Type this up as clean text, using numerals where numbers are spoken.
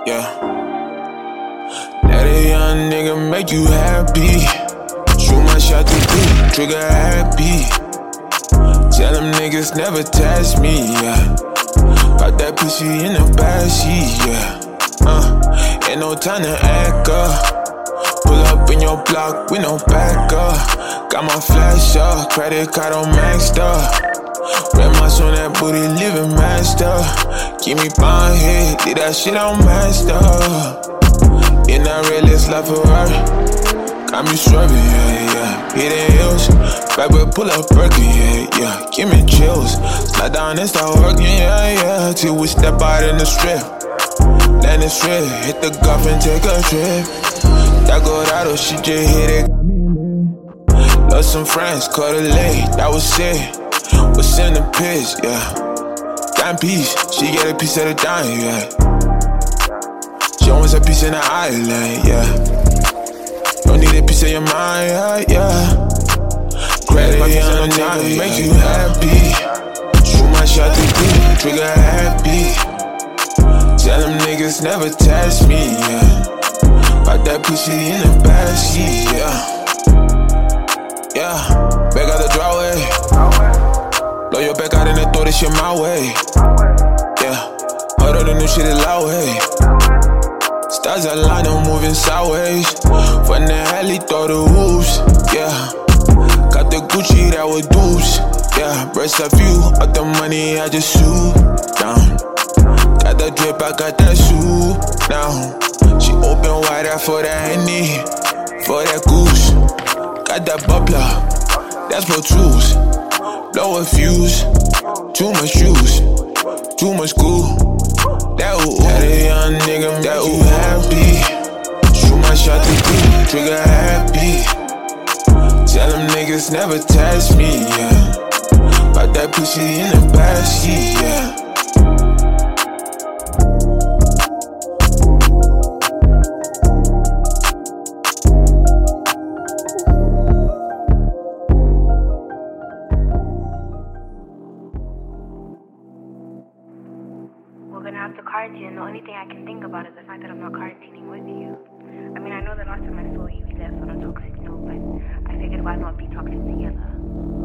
Yeah. Let a young nigga make you happy. Shoot my shot to do, trigger happy. Tell them niggas never test me, yeah. Got that pussy in the backseat, yeah. Ain't no time to act up. Pull up in your block with no backup. Got my flash up, credit card on maxed up. Red mouse on that booty, living master. Keep me bond head, leave that shit on master. In that realest life of her, got me swerving, yeah. Hitting hills, backwood pull up Birkin, yeah. Give me chills, slide down and start working, yeah. Till we step out in the strip, land the strip, hit the golf and take a trip. That Colorado, she just hit it, got me lit. Lost some friends, caught it late, that was it. What's in the pitch, yeah. Dime piece, she get a piece of the dime, yeah. She wants a piece in the island, yeah. Don't need a piece of your mind, yeah. Credit on the nigga, make you happy. Shoot my shot to do, trigger happy. Tell them niggas never test me, yeah. Got that pussy in the backseat, yeah. Yeah, back out the driveway. Blow your back out and then throw this shit my way. Yeah, heard of the new shit is loud, hey. Stars align, I'm moving sideways. From the heli, throw the hoops, yeah. Got the Gucci that was dupes, yeah. Rest a few of the money I just sued down. Got the drip, I got that shoe now. She open wide out for that Henny, for that goose. Got that bubbler, that's for truths. Blow a fuse, too much shoes, too much school. That a young nigga, that happy. Shoot my shot to do, trigger happy. Tell them niggas never test me, yeah. Got that pussy in the backseat, yeah. We're gonna have to quarantine. The only thing I can think about is the fact that I'm not quarantining with you. I mean, I know the last time I saw you, we left on a toxic note, but I figured why not be toxic together?